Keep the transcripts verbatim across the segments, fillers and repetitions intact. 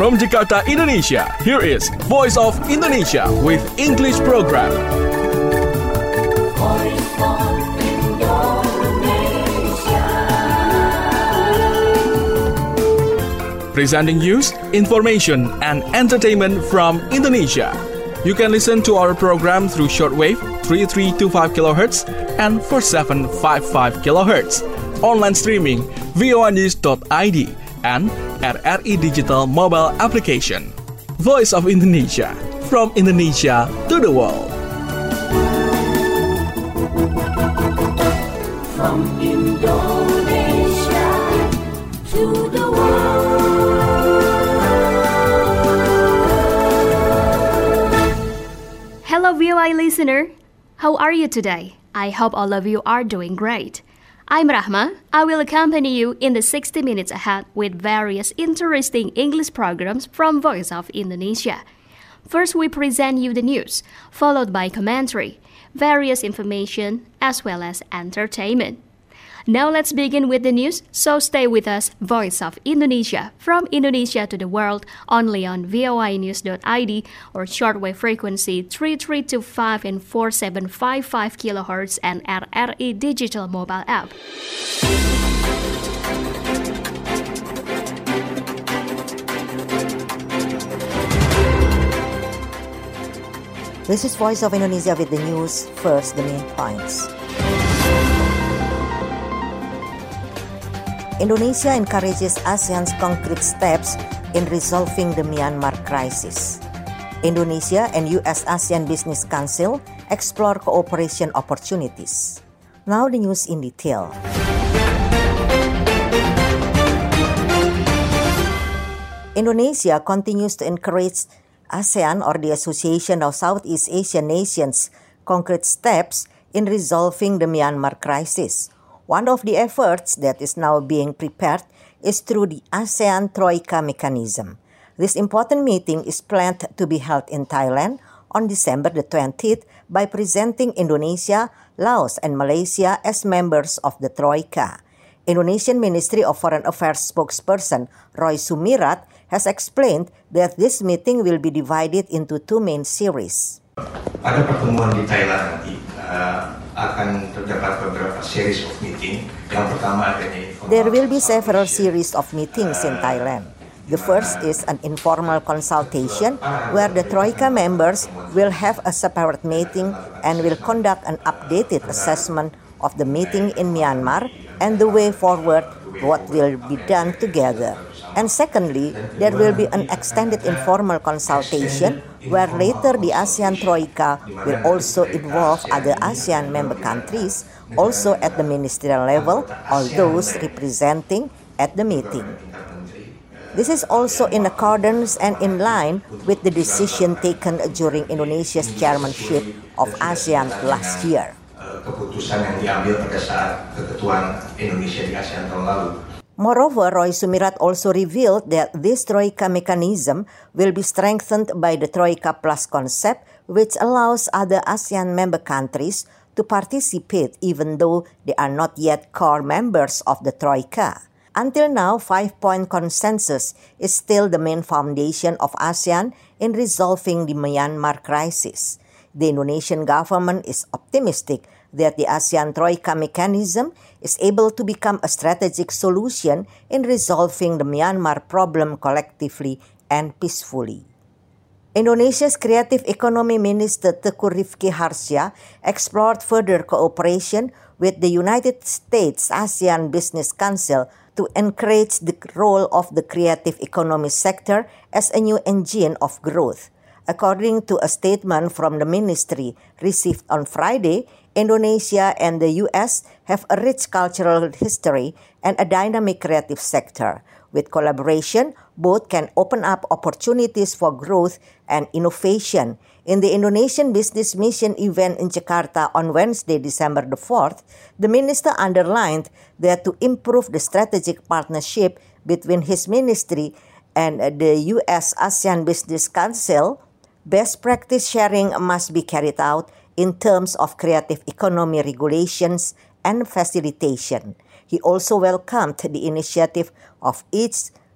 From Jakarta, Indonesia, here is Voice of Indonesia with English program. Voice of Indonesia. Presenting news, information, and entertainment from Indonesia. You can listen to our program through shortwave three three two five kilohertz and four seven five five kilohertz. Online streaming voa news dot I D and R R I Digital mobile application. Voice of Indonesia, from Indonesia to the world. From Indonesia to the world. Hello V O I listener, how are you today? I hope all of you are doing great. I'm Rahma. I will accompany you in the sixty minutes ahead with various interesting English programs from Voice of Indonesia. First, we present you the news, followed by commentary, various information, as well as entertainment. Now let's begin with the news, so stay with us, Voice of Indonesia, from Indonesia to the world, only on voa news dot I D or shortwave frequency three three two five and four seven five five kilohertz and R R I Digital mobile app. This is Voice of Indonesia with the news. First, the main points. Indonesia encourages ASEAN's concrete steps in resolving the Myanmar crisis. Indonesia and U S ASEAN Business Council explore cooperation opportunities. Now the news in detail. Indonesia continues to encourage ASEAN, or the Association of Southeast Asian Nations, concrete steps in resolving the Myanmar crisis. One of the efforts that is now being prepared is through the ASEAN Troika mechanism. This important meeting is planned to be held in Thailand on December the twentieth by presenting Indonesia, Laos, and Malaysia as members of the Troika. Indonesian Ministry of Foreign Affairs spokesperson Roy Sumirat has explained that this meeting will be divided into two main series. Pada pertemuan di Thailand nanti uh, akan terdapat beberapa series of meeting. Yang pertama adanya informal. There will be several series of meetings in Thailand. The first is an informal consultation where the Troika members will have a separate meeting and will conduct an updated assessment of the meeting in Myanmar and the way forward, what will be done together. And secondly, there will be an extended informal consultation where later the ASEAN Troika will also involve other ASEAN member countries, also at the ministerial level, or those representing at the meeting. This is also in accordance and in line with the decision taken during Indonesia's chairmanship of ASEAN last year. Keputusan yang diambil pada saat keketuaan Indonesia di ASEAN tahun lalu. Moreover, Roy Sumirat also revealed that this Troika mechanism will be strengthened by the Troika Plus concept, which allows other ASEAN member countries to participate even though they are not yet core members of the Troika. Until now, five-point consensus is still the main foundation of ASEAN in resolving the Myanmar crisis. The Indonesian government is optimistic that the ASEAN Troika mechanism is able to become a strategic solution in resolving the Myanmar problem collectively and peacefully. Indonesia's Creative Economy Minister Teuku Rifki Harsha explored further cooperation with the United States ASEAN Business Council to encourage the role of the creative economy sector as a new engine of growth. According to a statement from the ministry received on Friday, Indonesia and the U S have a rich cultural history and a dynamic creative sector. With collaboration, both can open up opportunities for growth and innovation. In the Indonesian Business Mission event in Jakarta on Wednesday, December the fourth, the minister underlined that to improve the strategic partnership between his ministry and the U S ASEAN Business Council, best practice sharing must be carried out in terms of creative economy regulations and facilitation. He also welcomed the initiative of each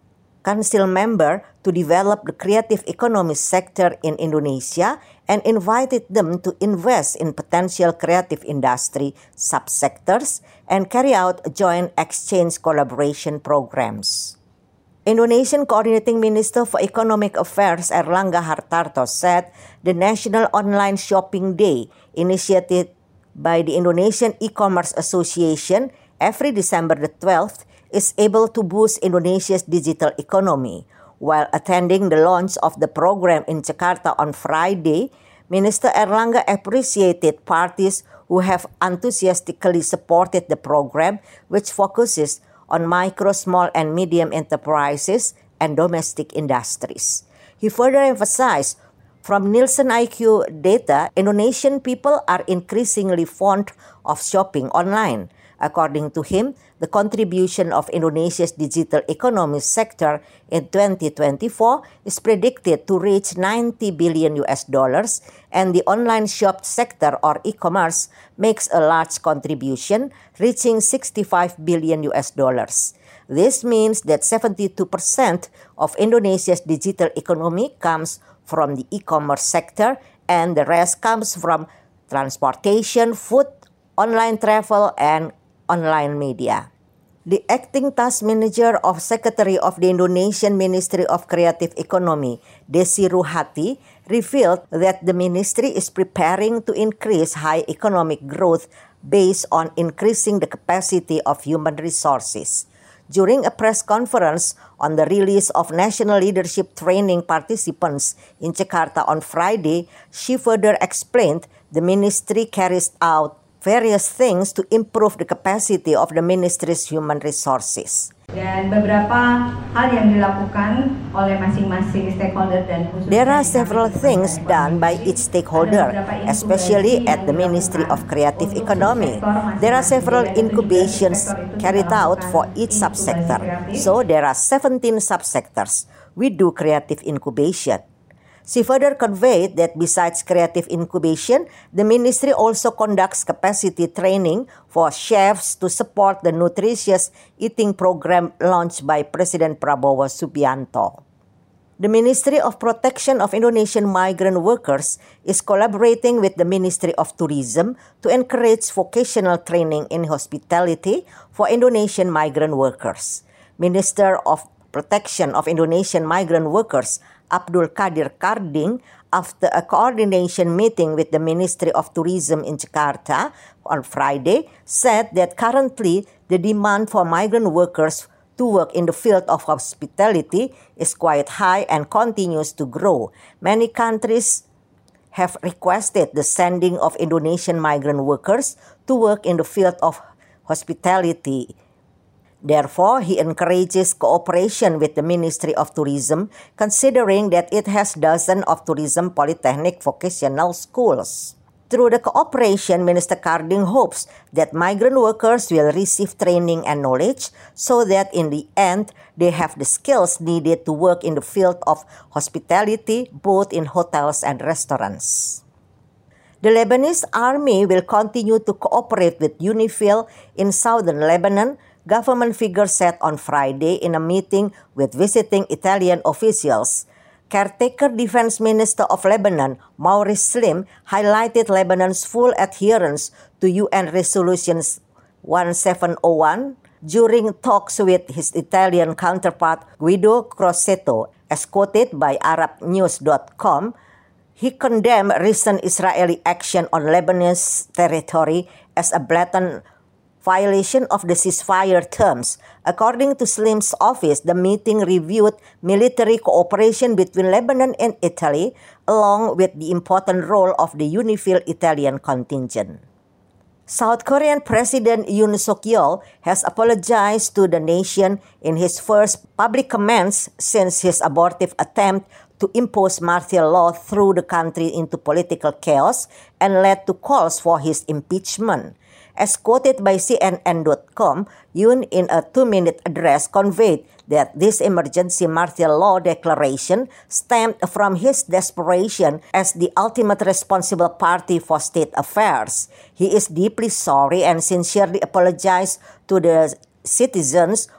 council member to develop the creative economy sector in Indonesia and invited them to invest in potential creative industry subsectors and carry out joint exchange collaboration programs. Indonesian Coordinating Minister for Economic Affairs Airlangga Hartarto said the National Online Shopping Day, initiated by the Indonesian E-Commerce Association every December the twelfth, is able to boost Indonesia's digital economy. While attending the launch of the program in Jakarta on Friday, Minister Airlangga appreciated parties who have enthusiastically supported the program, which focuses on micro, small, and medium enterprises and domestic industries. He further emphasized, from Nielsen I Q data, Indonesian people are increasingly fond of shopping online. According to him, the contribution of Indonesia's digital economy sector in twenty twenty-four is predicted to reach ninety billion U S dollars, and the online shop sector or e-commerce makes a large contribution, reaching sixty-five billion U S dollars. This means that seventy-two percent of Indonesia's digital economy comes from the e-commerce sector, and the rest comes from transportation, food, online travel, and online media. The acting task manager of Secretary of the Indonesian Ministry of Creative Economy, Desi Ruhati, revealed that the ministry is preparing to increase high economic growth based on increasing the capacity of human resources. During a press conference on the release of National Leadership Training participants in Jakarta on Friday, she further explained the ministry carries out various things to improve the capacity of the ministry's human resources. Dan beberapa hal yang dilakukan oleh masing-masing stakeholder dan khususnya There are several things done by each stakeholder, especially at the Ministry of Creative Economy. There are several incubations carried out for each subsector. So there are seventeen subsectors. We do creative incubation. She further conveyed that besides creative incubation, the ministry also conducts capacity training for chefs to support the nutritious eating program launched by President Prabowo Subianto. The Ministry of Protection of Indonesian Migrant Workers is collaborating with the Ministry of Tourism to encourage vocational training in hospitality for Indonesian migrant workers. Minister of Protection of Indonesian Migrant Workers Abdul Qadir Karding, after a coordination meeting with the Ministry of Tourism in Jakarta on Friday, said that currently the demand for migrant workers to work in the field of hospitality is quite high and continues to grow. Many countries have requested the sending of Indonesian migrant workers to work in the field of hospitality. Therefore, he encourages cooperation with the Ministry of Tourism, considering that it has dozens of tourism polytechnic vocational schools. Through the cooperation, Minister Karding hopes that migrant workers will receive training and knowledge so that in the end, they have the skills needed to work in the field of hospitality, both in hotels and restaurants. The Lebanese army will continue to cooperate with UNIFIL in southern Lebanon, government figures said on Friday in a meeting with visiting Italian officials. Caretaker Defense Minister of Lebanon, Maurice Slim, highlighted Lebanon's full adherence to U N Resolutions seventeen oh one during talks with his Italian counterpart Guido Crosetto. As quoted by Arab News dot com, he condemned recent Israeli action on Lebanese territory as a blatant violation of the ceasefire terms. According to Slim's office, the meeting reviewed military cooperation between Lebanon and Italy, along with the important role of the UNIFIL Italian contingent. South Korean President Yoon Suk-yeol has apologized to the nation in his first public comments since his abortive attempt to impose martial law threw the country into political chaos and led to calls for his impeachment. As quoted by C N N dot com, Yoon in a two-minute address conveyed that this emergency martial law declaration stemmed from his desperation as the ultimate responsible party for state affairs. He is deeply sorry and sincerely apologized to the citizens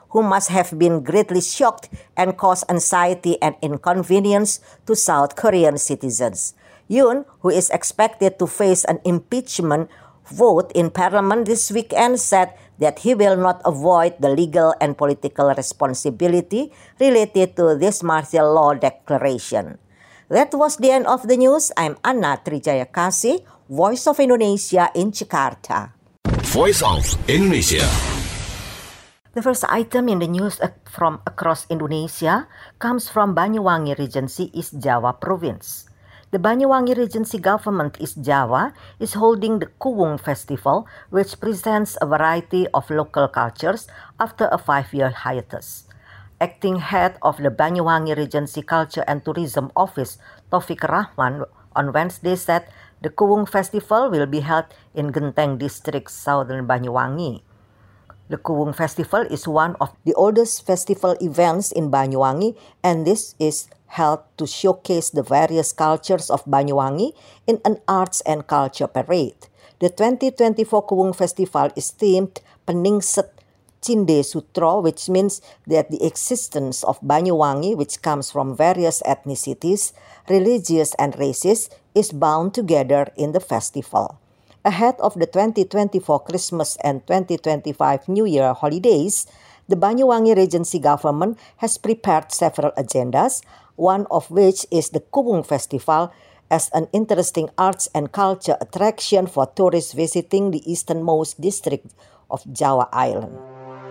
who must have been greatly shocked and caused anxiety and inconvenience to South Korean citizens. Yoon, who is expected to face an impeachment vote in parliament this weekend, said that he will not avoid the legal and political responsibility related to this martial law declaration. That was the end of the news. I'm Anna Trijayakasi, Voice of Indonesia in Jakarta. Voice of Indonesia. The first item in the news from across Indonesia comes from Banyuwangi Regency, East Java Province. The Banyuwangi Regency government, East Java, is holding the Kuwung Festival, which presents a variety of local cultures after a five-year hiatus. Acting head of the Banyuwangi Regency Culture and Tourism Office, Taufik Rahman, on Wednesday said the Kuwung Festival will be held in Genteng District, southern Banyuwangi. The Kuwung Festival is one of the oldest festival events in Banyuwangi, and this is held to showcase the various cultures of Banyuwangi in an arts and culture parade. The twenty twenty-four Kuwung Festival is themed Peningset Cinde Sutro, which means that the existence of Banyuwangi, which comes from various ethnicities, religious and races, is bound together in the festival. Ahead of the twenty twenty-four Christmas and twenty twenty-five New Year holidays, the Banyuwangi Regency government has prepared several agendas, one of which is the Kuwung Festival as an interesting arts and culture attraction for tourists visiting the easternmost district of Java Island.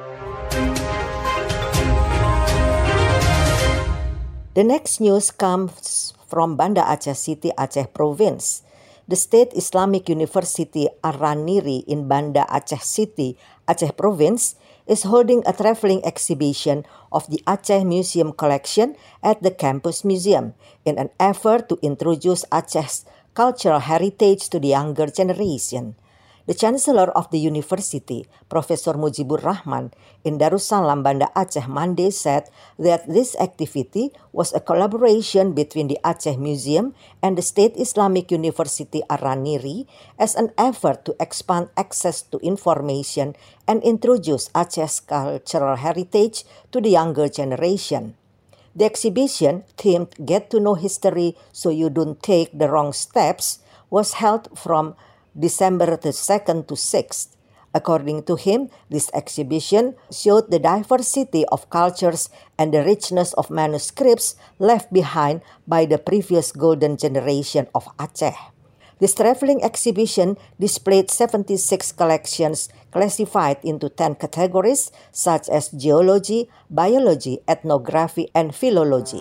The next news comes from Banda Aceh City, Aceh Province. The State Islamic University Ar-Raniri in Banda Aceh City, Aceh Province, is holding a traveling exhibition of the Aceh Museum collection at the campus museum in an effort to introduce Aceh's cultural heritage to the younger generation. The Chancellor of the university, Professor Mujibur Rahman, in Darussalam, Banda Aceh, Monday said that this activity was a collaboration between the Aceh Museum and the State Islamic University Ar-Raniri as an effort to expand access to information and introduce Aceh's cultural heritage to the younger generation. The exhibition, themed Get to Know History So You Don't Take the Wrong Steps, was held from December the second to sixth. According to him, this exhibition showed the diversity of cultures and the richness of manuscripts left behind by the previous golden generation of Aceh. This traveling exhibition displayed seventy-six collections classified into ten categories such as geology, biology, ethnography, and philology.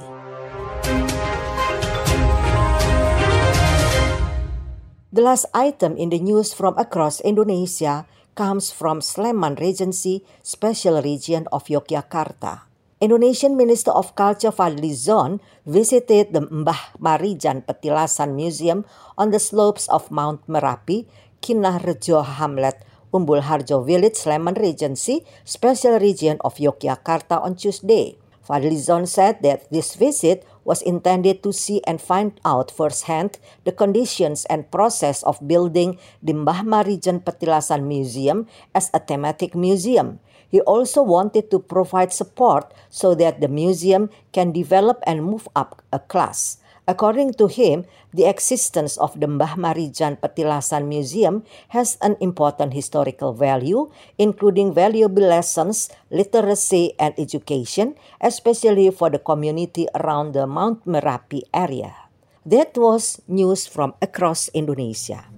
The last item in the news from across Indonesia comes from Sleman Regency, Special Region of Yogyakarta. Indonesian Minister of Culture Fadly Zon visited the Mbah Marijan Petilasan Museum on the slopes of Mount Merapi, Kinarjo Hamlet, Umbul Harjo Village, Sleman Regency, Special Region of Yogyakarta on Tuesday. Fadly Zon said that this visit was intended to see and find out firsthand the conditions and process of building the Mbah Marijan Petilasan Museum as a thematic museum. He also wanted to provide support so that the museum can develop and move up a class. According to him, the existence of the Mbah Marijan Petilasan Museum has an important historical value, including valuable lessons, literacy, and education, especially for the community around the Mount Merapi area. That was news from across Indonesia.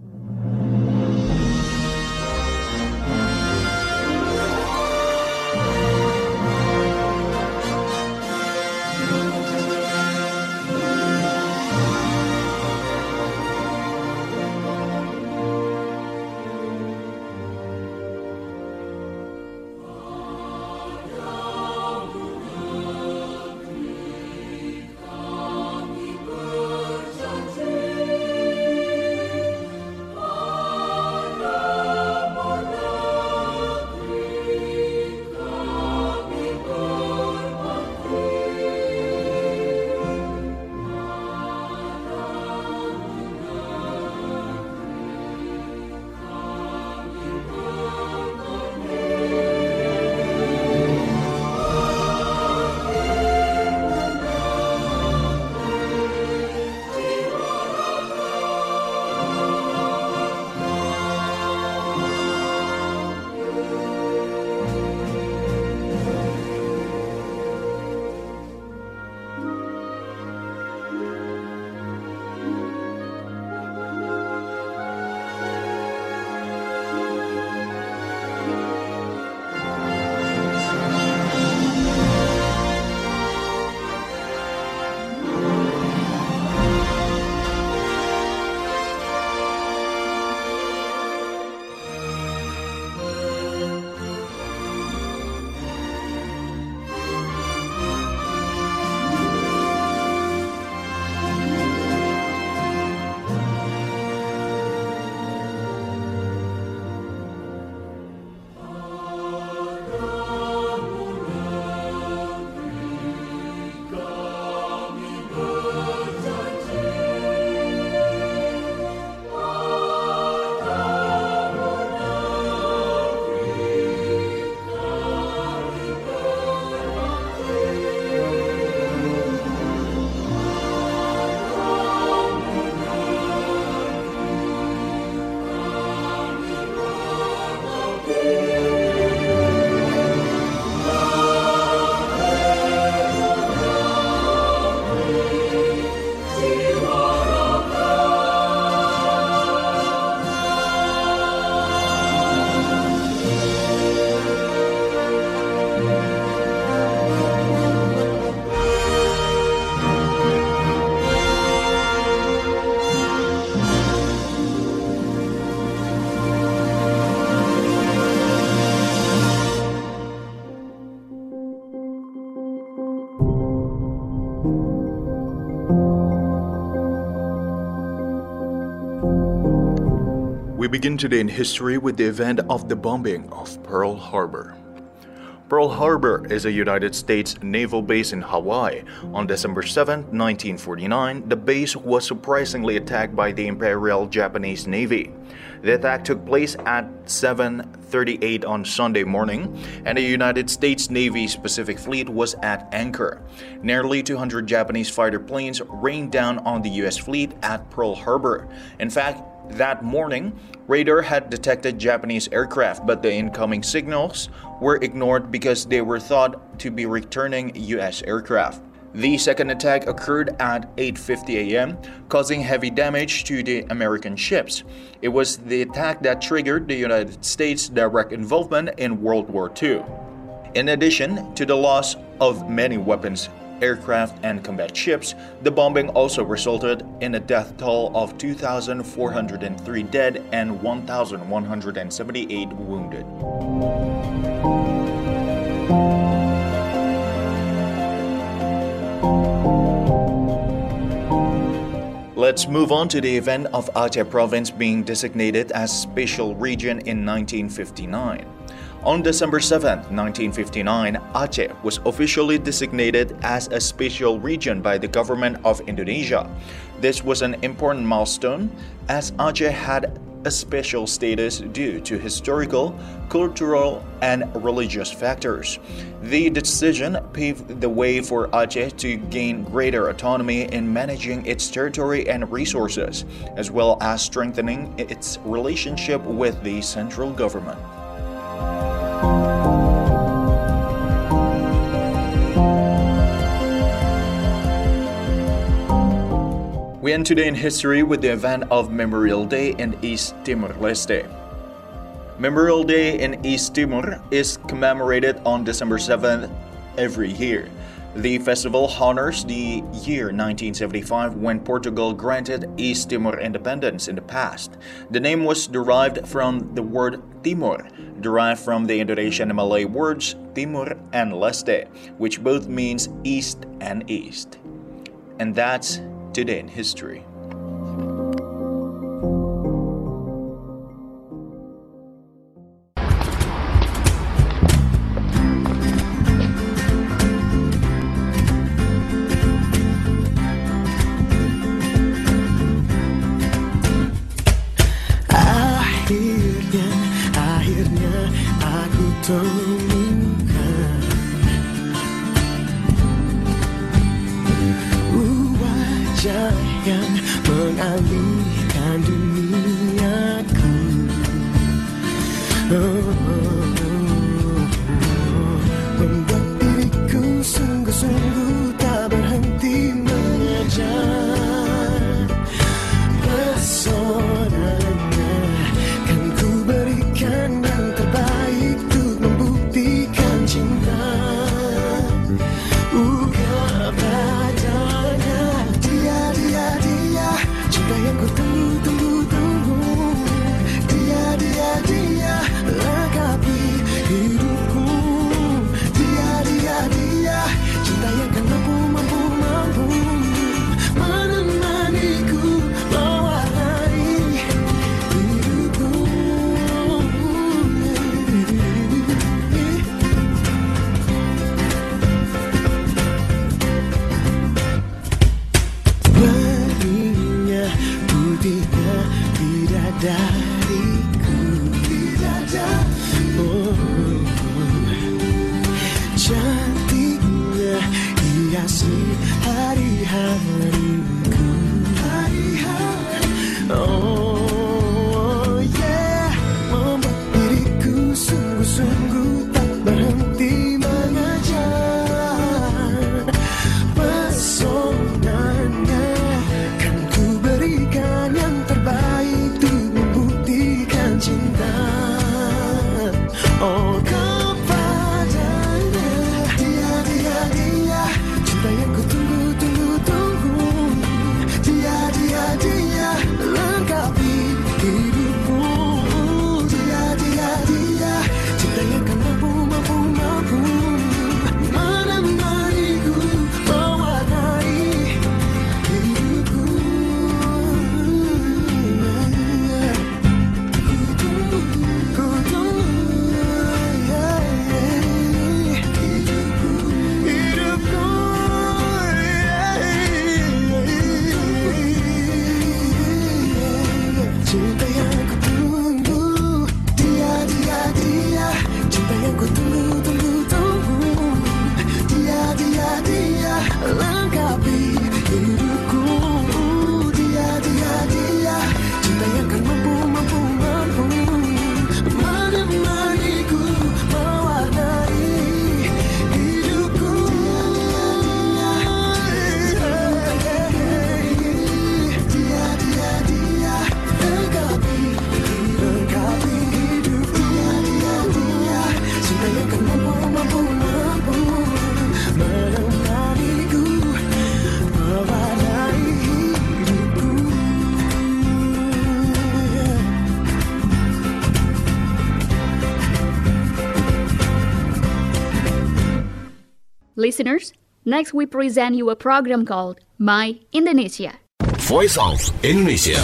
We begin today in history with the event of the bombing of Pearl Harbor. Pearl Harbor is a United States naval base in Hawaii. On December seventh, nineteen forty-nine, the base was surprisingly attacked by the Imperial Japanese Navy. The attack took place at seven thirty-eight on Sunday morning, and the United States Navy's Pacific Fleet was at anchor. Nearly two hundred Japanese fighter planes rained down on the U S fleet at Pearl Harbor. In fact, that morning, radar had detected Japanese aircraft, but the incoming signals were ignored because they were thought to be returning U S aircraft. The second attack occurred at eight fifty a.m., causing heavy damage to the American ships. It was the attack that triggered the United States' direct involvement in World War Two. In addition to the loss of many weapons, aircraft, and combat ships, the bombing also resulted in a death toll of two thousand four hundred three dead and one thousand one hundred seventy-eight wounded. Let's move on to the event of Aceh province being designated as special region in nineteen fifty-nine. On December seventh, nineteen fifty-nine, Aceh was officially designated as a special region by the government of Indonesia. This was an important milestone as Aceh had a special status due to historical, cultural, and religious factors. The decision paved the way for Aceh to gain greater autonomy in managing its territory and resources, as well as strengthening its relationship with the central government. We end today in history with the event of Memorial Day in East Timor-Leste. Memorial Day in East Timor is commemorated on December seventh every year. The festival honors the year nineteen seventy-five when Portugal granted East Timor independence in the past. The name was derived from the word Timor, derived from the Indonesian and Malay words Timur and Leste, which both means east and east. And that's today in history. Akhirnya, akhirnya aku temukan wajah yang mengalihkan duniaku. Oh, oh, oh, oh. Membuat diriku sungguh-sungguh tak berhenti mengejar pesonanya. Kan ku berikan yang terbaik untuk membuktikan cinta uh, kepadanya. Dia, dia, dia, cinta yang ku tunggu, tunggu, tunggu. Dia, dia, dia, lengkapi hidupku. Dia, dia, dia, cinta yang kan mampu, mampu, mampu menemaniku, mewarnai hidupku. Berinya putihnya bidadariku, bidadari. Oh, cantiknya hiasi hari-hariku, hari-hari. Oh yeah, membuat diriku sungguh-sungguh tak berhenti mengejar pesonanya. Kan ku berikan yang terbaik untuk membuktikan cinta oh kepadanya. Dia, dia, dia, cinta yang ku tunggu, tunggu, tunggu. Dia, dia, dia, lengkapi hidupku. Dia, dia, dia, cinta yang kan mampu, mampu, mampu menemaniku, mewarnai hidupku. Listeners, next we present you a program called My Indonesia. Voice of Indonesia.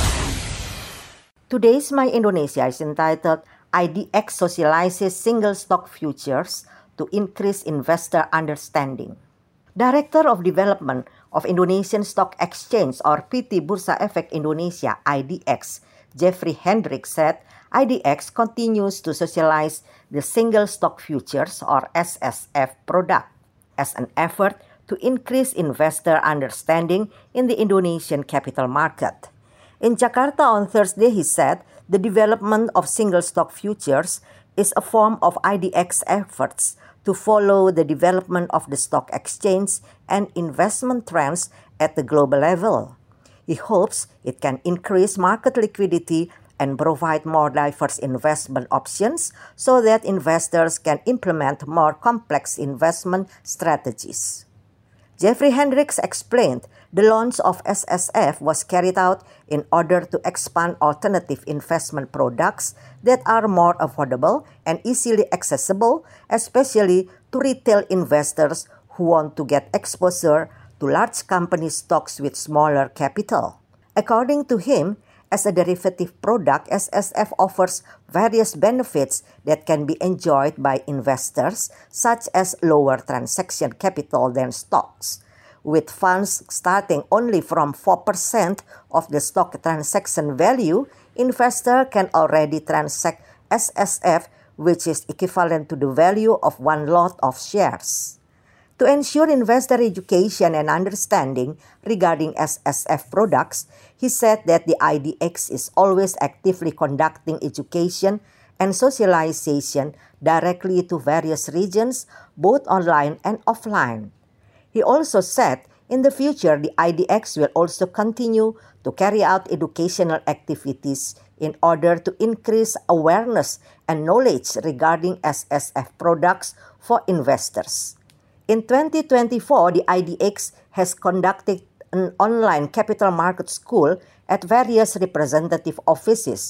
Today's My Indonesia is entitled I D X Socializes Single Stock Futures to Increase Investor Understanding. Director of Development of Indonesian Stock Exchange or P T Bursa Efek Indonesia I D X, Jeffrey Hendricks said I D X continues to socialize the single stock futures or S S F product as an effort to increase investor understanding in the Indonesian capital market. In Jakarta on Thursday, he said the development of single stock futures is a form of I D X efforts to follow the development of the stock exchange and investment trends at the global level. He hopes it can increase market liquidity and provide more diverse investment options so that investors can implement more complex investment strategies. Jeffrey Hendricks explained the launch of S S F was carried out in order to expand alternative investment products that are more affordable and easily accessible, especially to retail investors who want to get exposure to large company stocks with smaller capital. According to him, as a derivative product, S S F offers various benefits that can be enjoyed by investors, such as lower transaction capital than stocks. With funds starting only from four percent of the stock transaction value, investor can already transact S S F, which is equivalent to the value of one lot of shares. To ensure investor education and understanding regarding S S F products, he said that the I D X is always actively conducting education and socialization directly to various regions, both online and offline. He also said in the future, the I D X will also continue to carry out educational activities in order to increase awareness and knowledge regarding S S F products for investors. In twenty twenty-four, the I D X has conducted an online capital market school at various representative offices,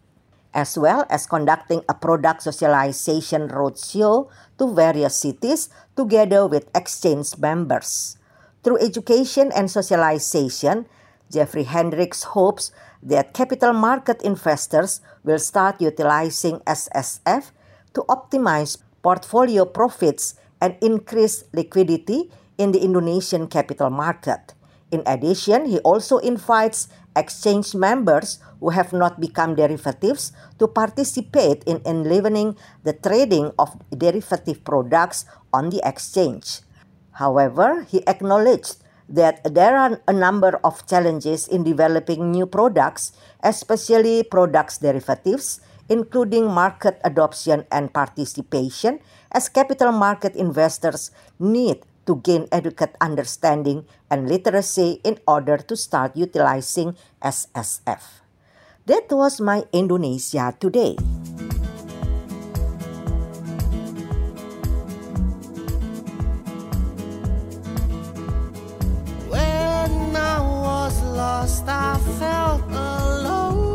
as well as conducting a product socialization roadshow to various cities together with exchange members. Through education and socialization, Jeffrey Hendricks hopes that capital market investors will start utilizing S S F to optimize portfolio profits and increase liquidity in the Indonesian capital market. In addition, he also invites exchange members who have not become derivatives to participate in enlivening the trading of derivative products on the exchange. However, he acknowledged that there are a number of challenges in developing new products, especially products derivatives, including market adoption and participation, as capital market investors need to gain adequate understanding and literacy in order to start utilizing S S F. That was My Indonesia Today. When I was lost, I felt alone.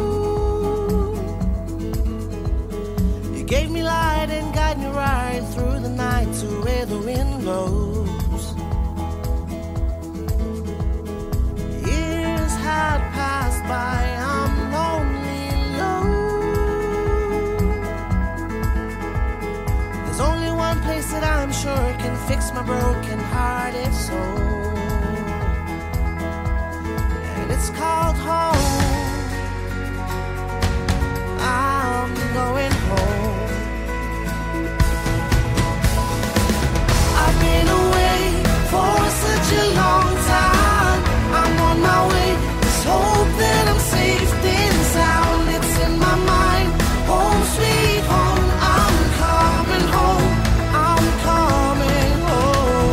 You gave me light and guided me right through the night to where the wind blows. Years had passed by, I'm lonely, low. There's only one place that I'm sure can fix my broken-hearted soul, and it's called home. I'm going home. I've been away for such a long time. I'm on my way. Just hope that I'm safe and sound. It's in my mind. Home sweet home. I'm coming home. I'm coming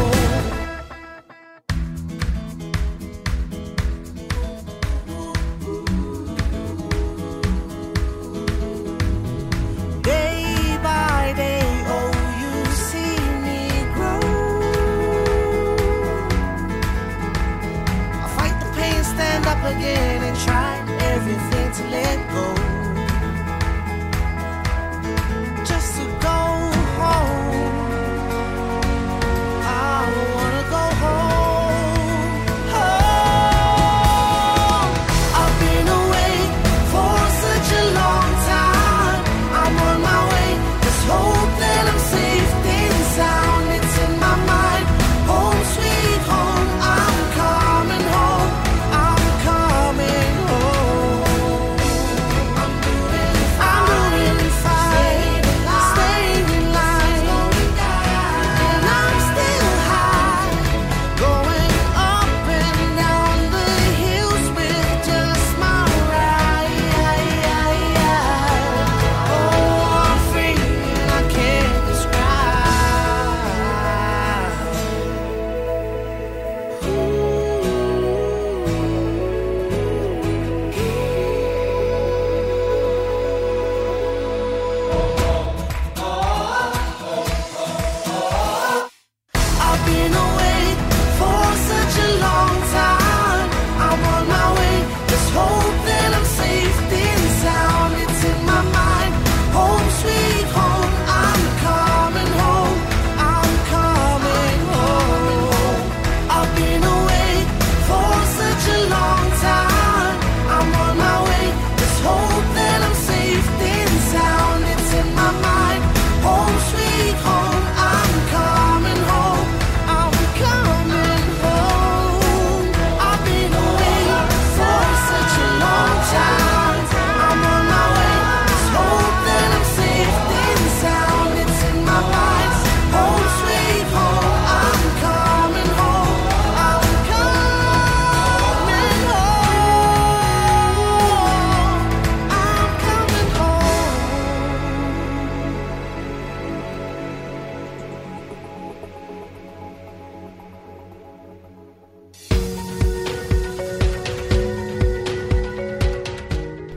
home.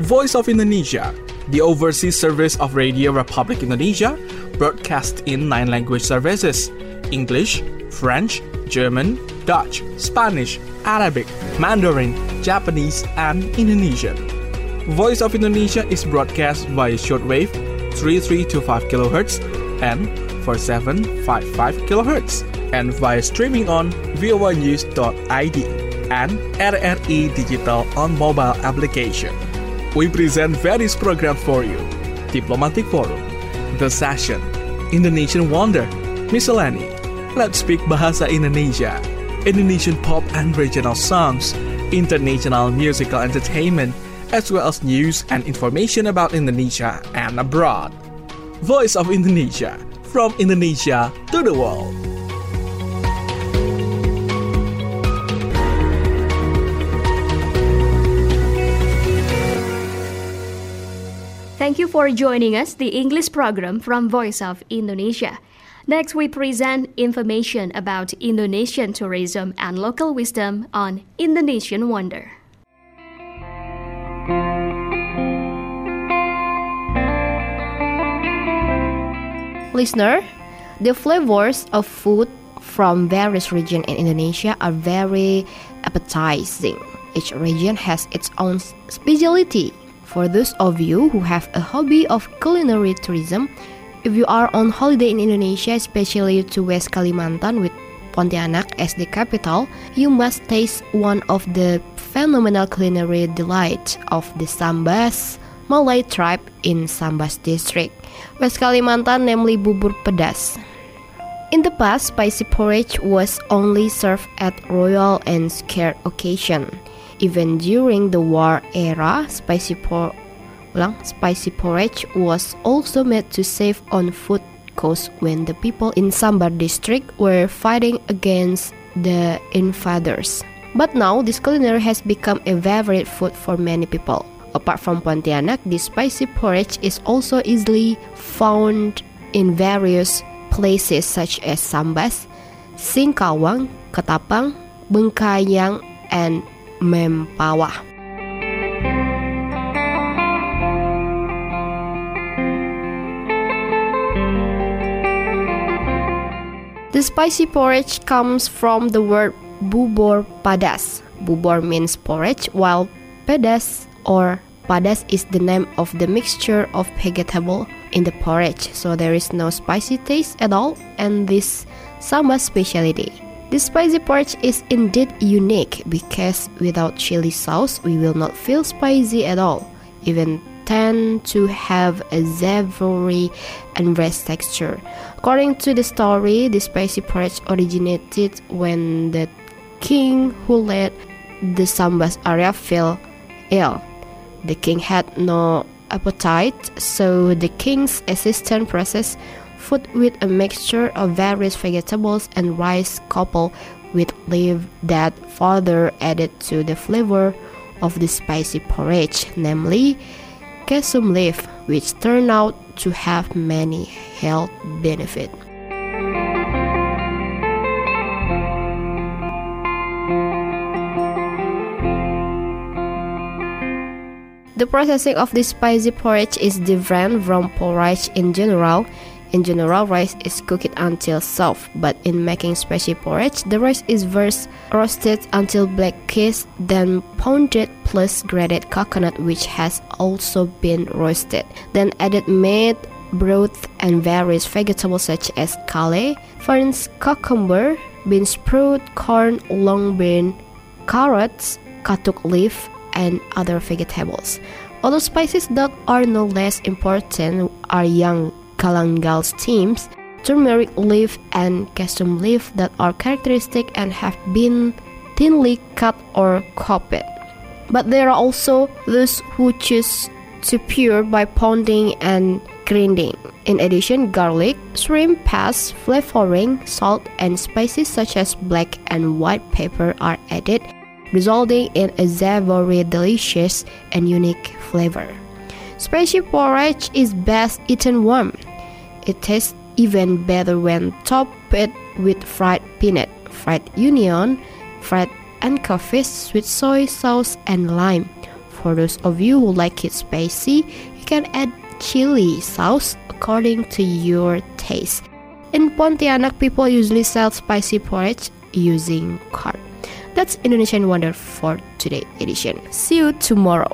Voice of Indonesia, the overseas service of Radio Republic Indonesia, broadcasts in nine language services: English, French, German, Dutch, Spanish, Arabic, Mandarin, Japanese, and Indonesian. Voice of Indonesia is broadcast via shortwave three three two five kilohertz and four seven five five kilohertz, and via streaming on voa news dot I D and R R I Digital on mobile application. We present various programs for you: Diplomatic Forum, The Session, Indonesian Wonder, Miscellany, Let's Speak Bahasa Indonesia, Indonesian pop and regional songs, international musical entertainment, as well as news and information about Indonesia and abroad. Voice of Indonesia, from Indonesia to the world. Thank you for joining us, the English program from Voice of Indonesia. Next, we present information about Indonesian tourism and local wisdom on Indonesian Wonder. Listener, the flavors of food from various regions in Indonesia are very appetizing. Each region has its own specialty. For those of you who have a hobby of culinary tourism, if you are on holiday in Indonesia, especially to West Kalimantan with Pontianak as the capital, you must taste one of the phenomenal culinary delights of the Sambas Malay tribe in Sambas district, West Kalimantan, namely bubur pedas. In the past, spicy porridge was only served at royal and sacred occasion. Even during the war era, spicy, por- spicy porridge was also made to save on food costs when the people in Sambar district were fighting against the invaders. But now, this culinary has become a favorite food for many people. Apart from Pontianak, this spicy porridge is also easily found in various places such as Sambas, Singkawang, Ketapang, Bengkayang, and Mempawah. The spicy porridge comes from the word bubur padas. Bubur means porridge, while pedas or padas is the name of the mixture of vegetable in the porridge. So there is no spicy taste at all, and this Sambas specialty. This spicy porridge is indeed unique because without chili sauce, we will not feel spicy at all, even tend to have a savory and rich texture. According to the story, the spicy porridge originated when the king who led the Sambas area fell ill. The king had no appetite, so the king's assistant processed food with a mixture of various vegetables and rice coupled with leaf that further added to the flavor of the spicy porridge, namely kesum leaf, which turned out to have many health benefits. The processing of this spicy porridge is different from porridge in general. In general, rice is cooked until soft, but in making spicy porridge, the rice is first roasted until blackish, then pounded plus grated coconut, which has also been roasted. Then added meat, broth, and various vegetables such as kale, ferns, cucumber, bean sprout, corn, long bean, carrots, katuk leaf, and other vegetables. Other spices that are no less important are young galangal stems, turmeric leaf, and kesum leaf that are characteristic and have been thinly cut or chopped. But there are also those who choose to pure by pounding and grinding. In addition, garlic, shrimp paste, flavoring, salt, and spices such as black and white pepper are added, resulting in a savory, delicious, and unique flavor. Spicy porridge is best eaten warm. It tastes even better when topped with fried peanut, fried onion, fried anchovies, sweet soy sauce, and lime. For those of you who like it spicy, you can add chili sauce according to your taste. In Pontianak, people usually sell spicy porridge using cart. That's Indonesian Wonder for today's edition. See you tomorrow.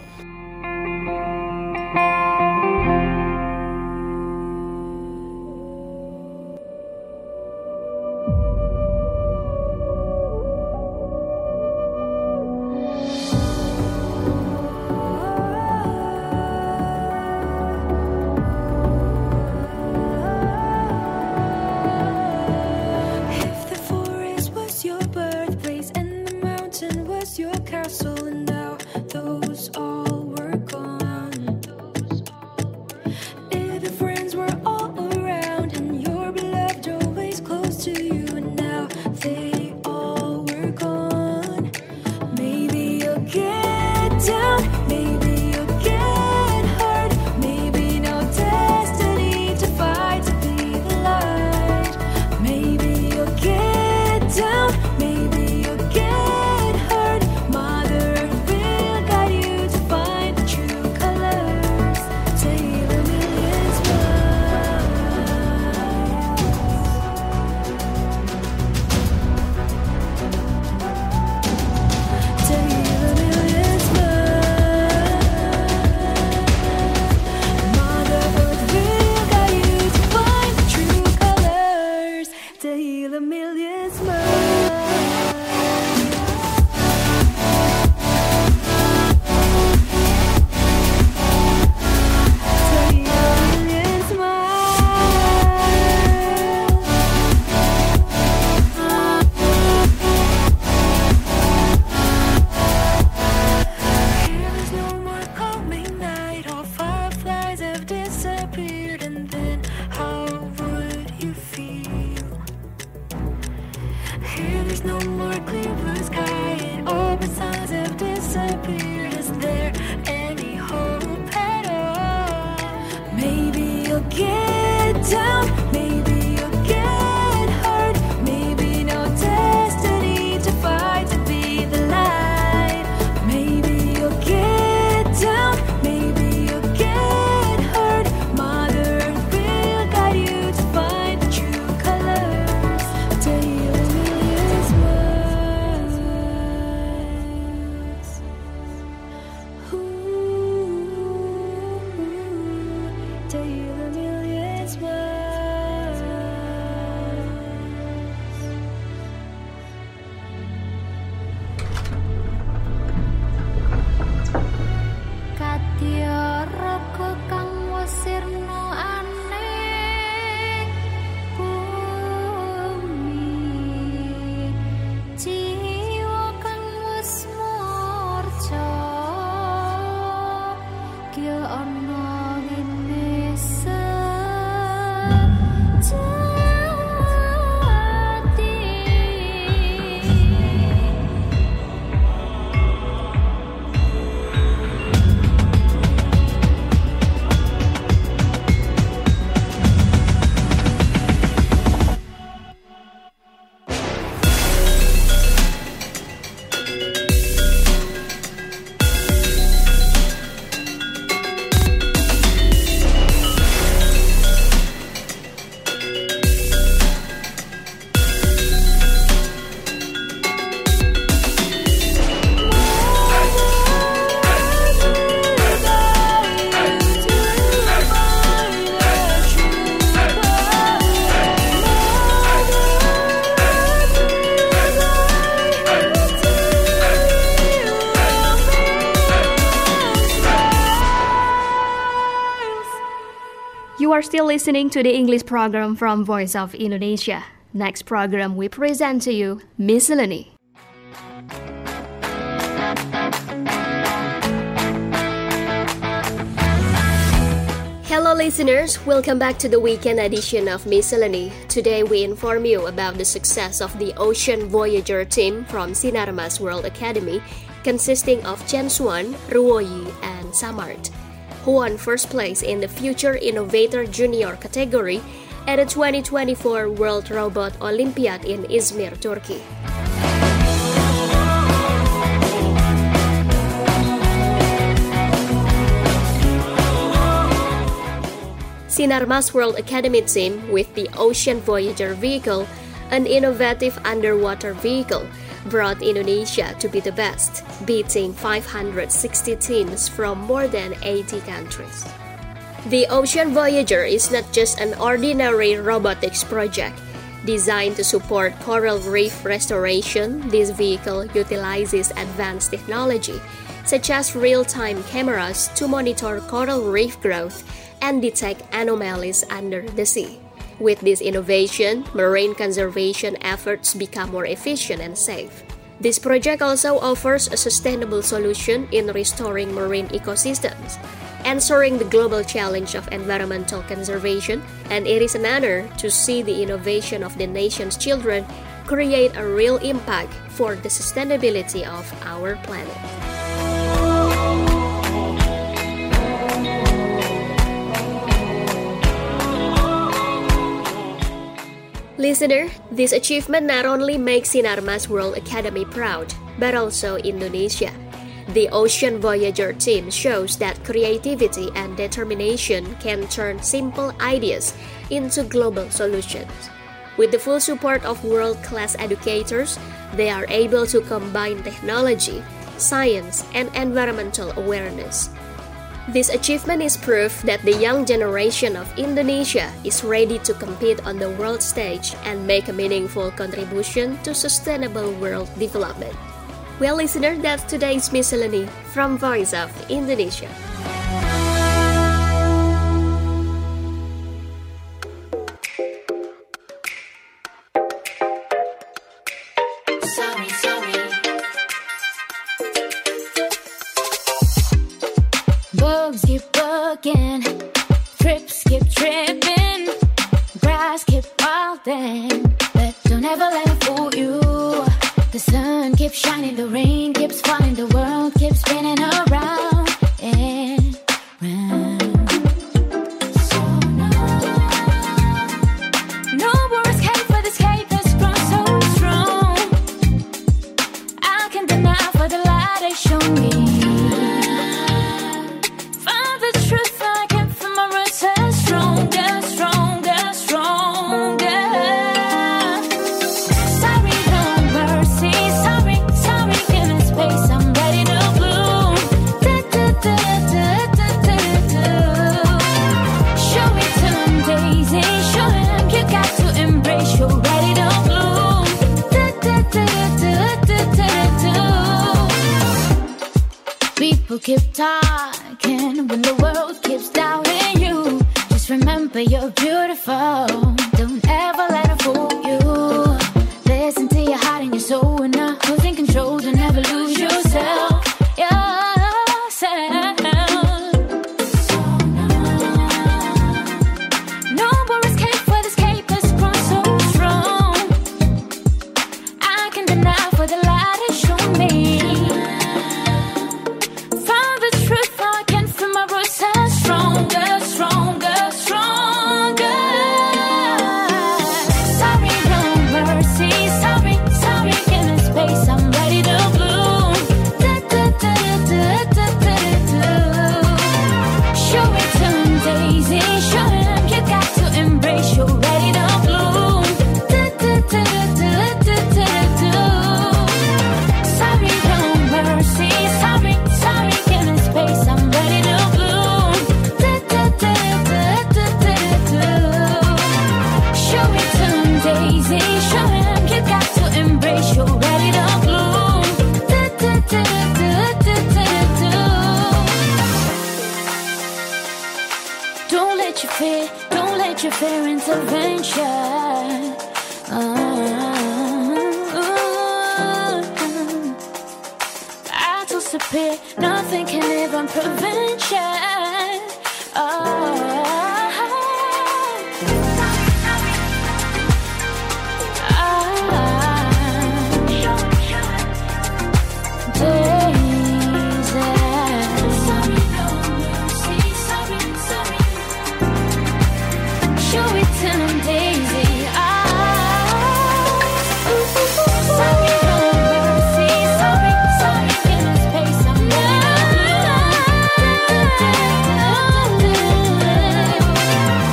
You are still listening to the English program from Voice of Indonesia. Next program we present to you Miscellany. Hello listeners, welcome back to the weekend edition of Miscellany. Today we inform you about the success of the Ocean Voyager team from Sinarmas World Academy, consisting of James Wan, Ruoyi, and Samart, who won first place in the Future Innovator Junior category at the twenty twenty-four World Robot Olympiad in Izmir, Turkey. Sinarmas World Academy team with the Ocean Voyager vehicle, an innovative underwater vehicle, brought Indonesia to be the best, beating five hundred sixty teams from more than eighty countries. The Ocean Voyager is not just an ordinary robotics project. Designed to support coral reef restoration, this vehicle utilizes advanced technology, such as real-time cameras to monitor coral reef growth and detect anomalies under the sea. With this innovation, marine conservation efforts become more efficient and safe. This project also offers a sustainable solution in restoring marine ecosystems, answering the global challenge of environmental conservation, and it is an honor to see the innovation of the nation's children create a real impact for the sustainability of our planet. Listener, this achievement not only makes Sinarmas World Academy proud, but also Indonesia. The Ocean Voyager team shows that creativity and determination can turn simple ideas into global solutions. With the full support of world-class educators, they are able to combine technology, science, and environmental awareness. This achievement is proof that the young generation of Indonesia is ready to compete on the world stage and make a meaningful contribution to sustainable world development. Well, listener, that's today's Miscellany from Voice of Indonesia. Sorry, sorry. Bugs keep bugging, trips keep tripping, grass keep wilding, but don't ever let it fool you. The sun keeps shining, the rain keeps falling, the world keeps spinning around and round. So now, no more escape, for the escape has grown so strong. I can't deny for the light they show me. Find the truth I get from my roots as stronger, stronger, stronger. Sorry, no mercy. Sorry, sorry, give me space. I'm ready to bloom. Da, da, da, da, da, da, da. Show it to them, Daisy. Show them you got to embrace. You're ready to bloom. Da, da, da, da, da, da, da. People keep talking when the world keeps doubting you. Just remember you're beautiful. Don't ever let it fool you. Listen to your heart and your soul, and not who's in control. Don't ever lose yourself. Yourself. No more escape, for the escape has grown so strong. I can deny for the light has shown me. Found the truth I can from my roots as stronger, stronger, stronger. Sorry, no mercy. Sorry, sorry, give me space. I'm ready to bloom. Da, da, da, da, da, da, da. Show it to them, Daisy. Show them you got to embrace. You're ready to bloom. Da, da, da, da, da, da, da. Sorry, no mercy. Sorry, sorry, give me space. I'm ready to bloom. Da, da, da, da, da, da, da. Show it to them, Daisy. Show them you got to embrace. You're ready to bloom. Da, da, da, da, da, da, da. Don't let your fear, don't let your fear intervention. Battles appear, nothing can even prevent you. Show it to them, Daisy. Sorry, no mercy. Sorry, sorry, give me space. I'm ready to bloom.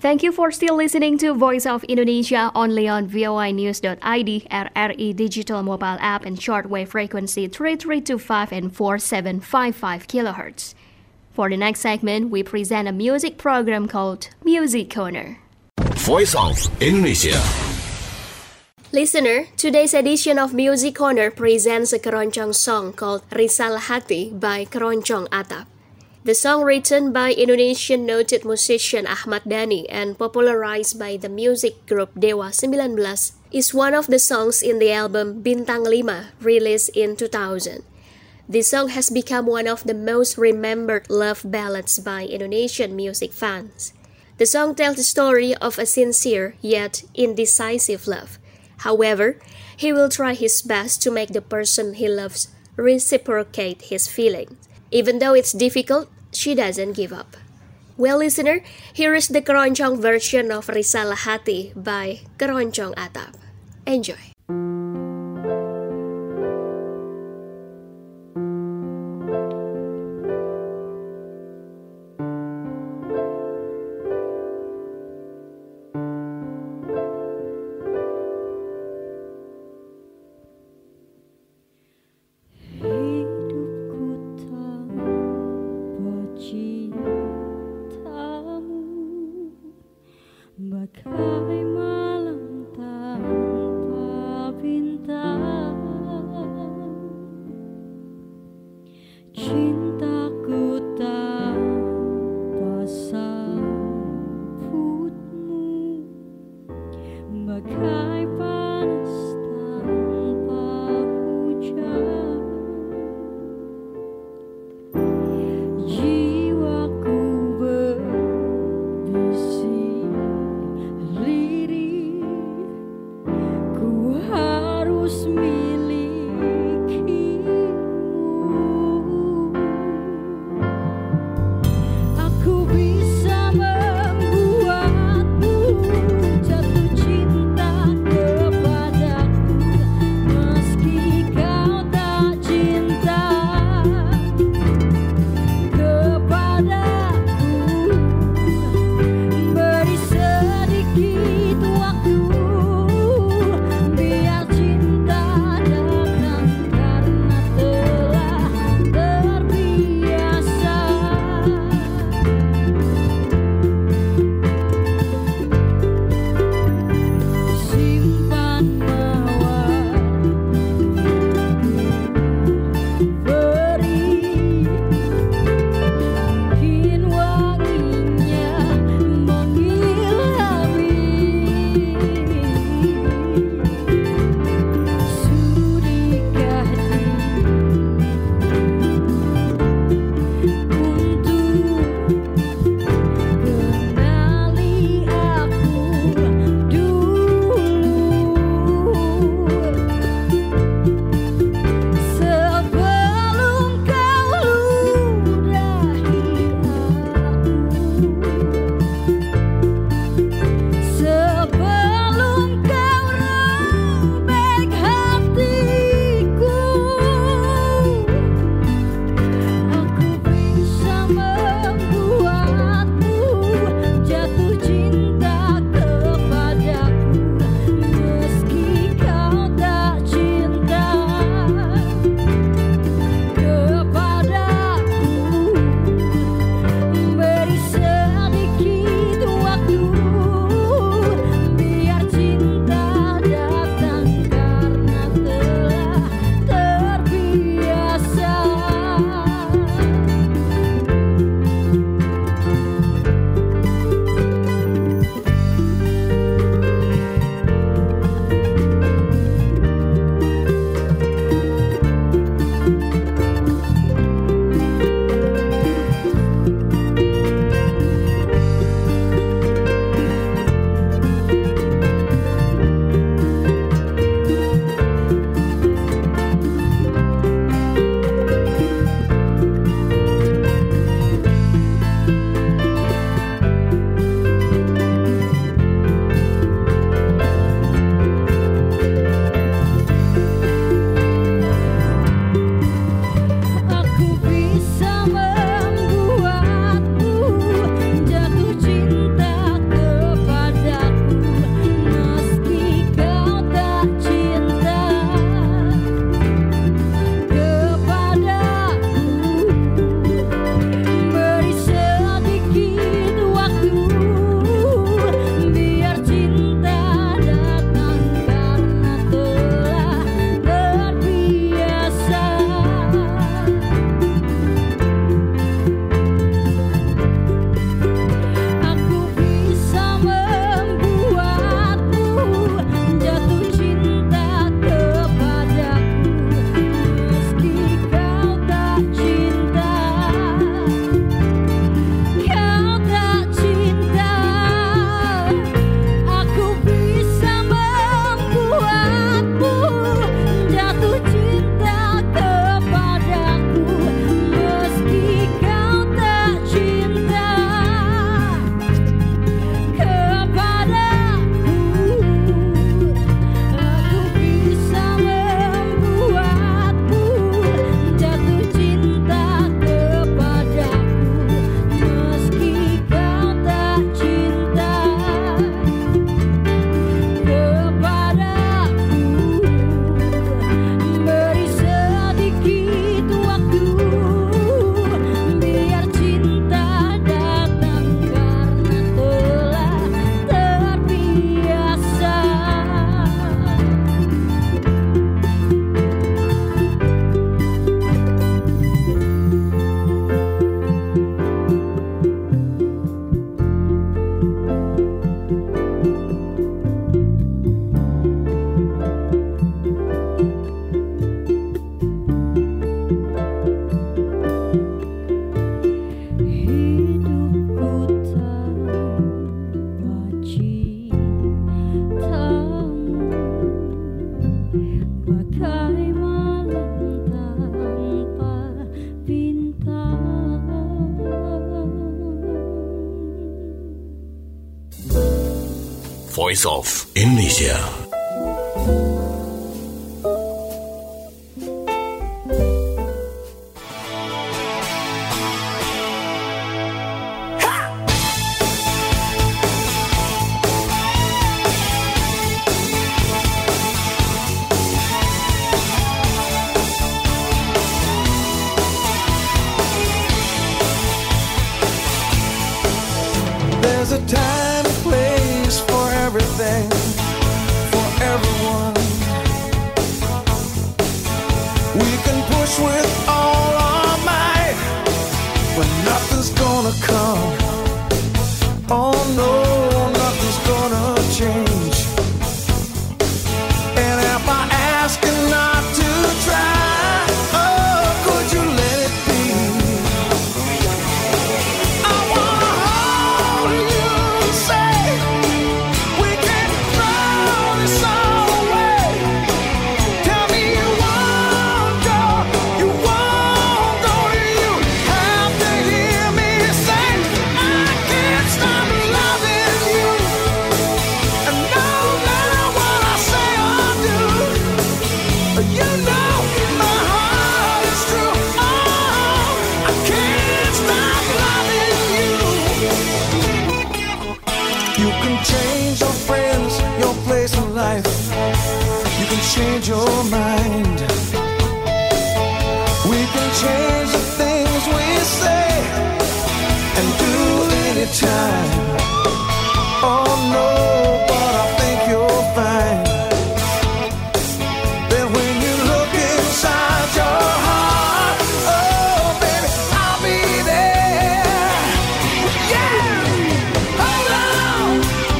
Thank you for still listening to Voice of Indonesia only on voi news dot I D, R R I digital mobile app, and shortwave frequency three three two five and four seven five five kilohertz. For the next segment, we present a music program called Music Corner. Voice of Indonesia. Listener, today's edition of Music Corner presents a keroncong song called Risalah Hati by Keroncong Atap. The song, written by Indonesian noted musician Ahmad Dhani and popularized by the music group Dewa sembilan belas, is one of the songs in the album Bintang lima, released in two thousand. This song has become one of the most remembered love ballads by Indonesian music fans. The song tells the story of a sincere yet indecisive love. However, he will try his best to make the person he loves reciprocate his feelings. Even though it's difficult, she doesn't give up. Well, listener, here is the keroncong version of Risalah Hati by Keroncong Atap. Enjoy. Bagai malam tanpa bintang, cintaku tanpa sambutmu, bagai panas tanpa hujan. Jiwaku berbisik Biar cinta Voice of Indonesia. There's a time and place for everything, for everyone. We can push with all our might, but nothing's gonna come. Oh no, nothing's gonna change. And if I ask you not to try, oh, could you let it be? I wanna hold you and say we can throw this all away. Tell me you won't go, you won't go. You have to hear me say I can't stop loving you. And no matter what I say or do, you know my heart is true. Oh, I can't stop loving you. You can change your friends, your place in life. You can change your mind. We can change the things we say and do anytime. Oh no, but I think you'll find that when you look inside your heart, oh baby, I'll be there. Yeah, hold on.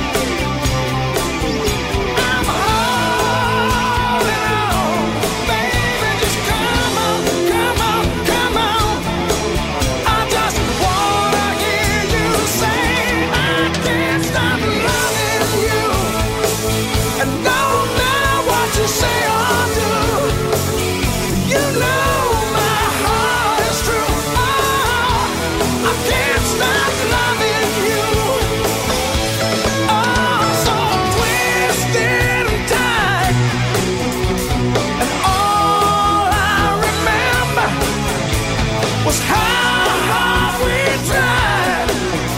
I'm holding on, baby. Just come on, come on, come on. I just wanna hear you say I can't stop loving you. And no matter what you say or do, you know my heart is true. Oh, I can't stop loving you. Oh, so twisted and tight, and all I remember was how hard we tried,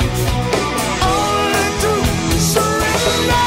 only to surrender.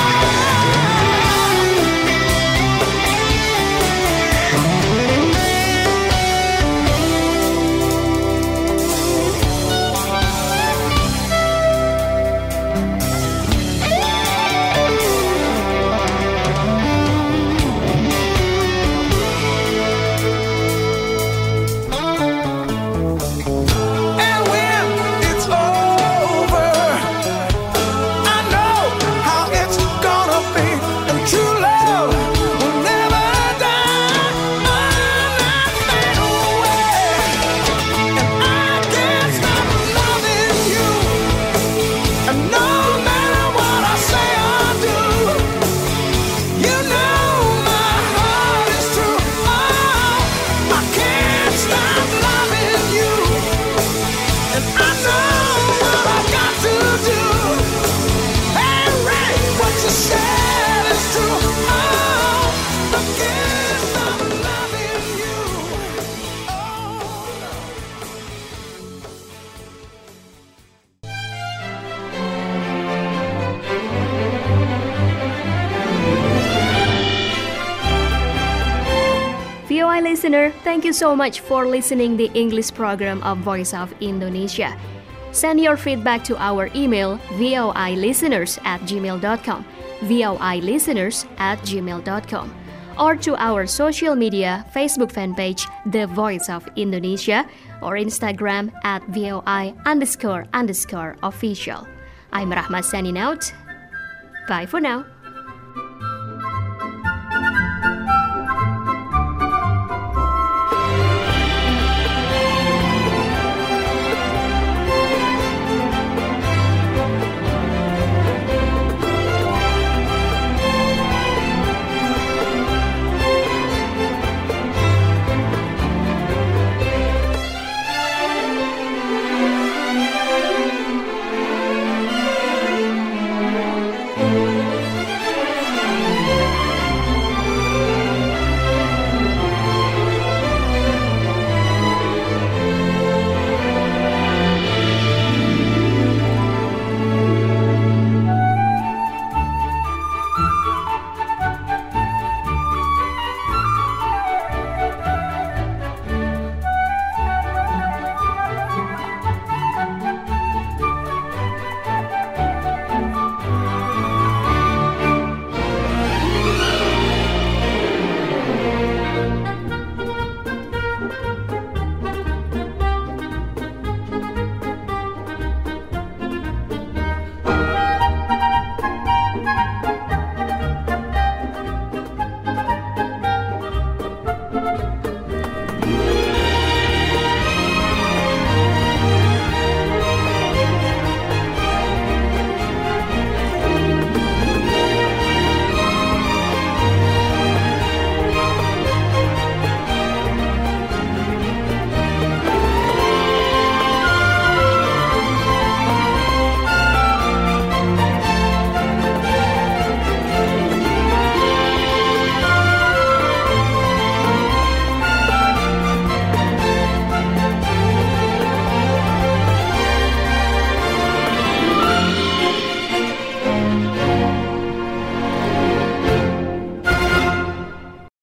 And when it's over, I know how it's gonna be. And true love will never die, not fade away. And I can't stop loving you. And no matter what I say or do, you know my heart is true. Oh, I can't stop loving you. And I know what I've got to do. Hey, Ray, what you said is true. Oh, I can't stop loving you. V O I listener, thank you so much for listening the English program of Voice of Indonesia. Send your feedback to our email voilisteners at gmail dot com, voilisteners at gmail dot com, or to our social media Facebook fan page The Voice of Indonesia or Instagram at voi underscore underscore official. I'm Rahma signing out. Bye for now.